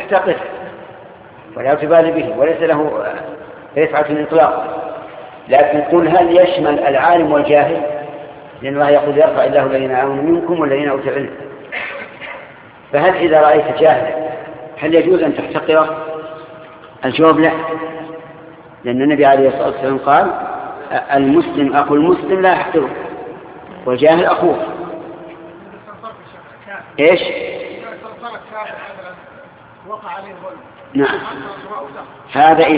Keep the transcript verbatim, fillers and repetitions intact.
تحتقر ولا تبالي به وليس له رفعة الإطلاق. لكن قل هل يشمل العالم والجاهل؟ لأن الله يقول يرفع الله الذين آمنوا منكم والذين أوتوا العلم. فهل إذا رأيت جاهلا هل يجوز أن تحتقره؟ الجواب لا، لأن النبي عليه الصلاة والسلام قال المسلم أخو المسلم لا يحتقره والجاهل أخوه. إيش؟ نعم، هذا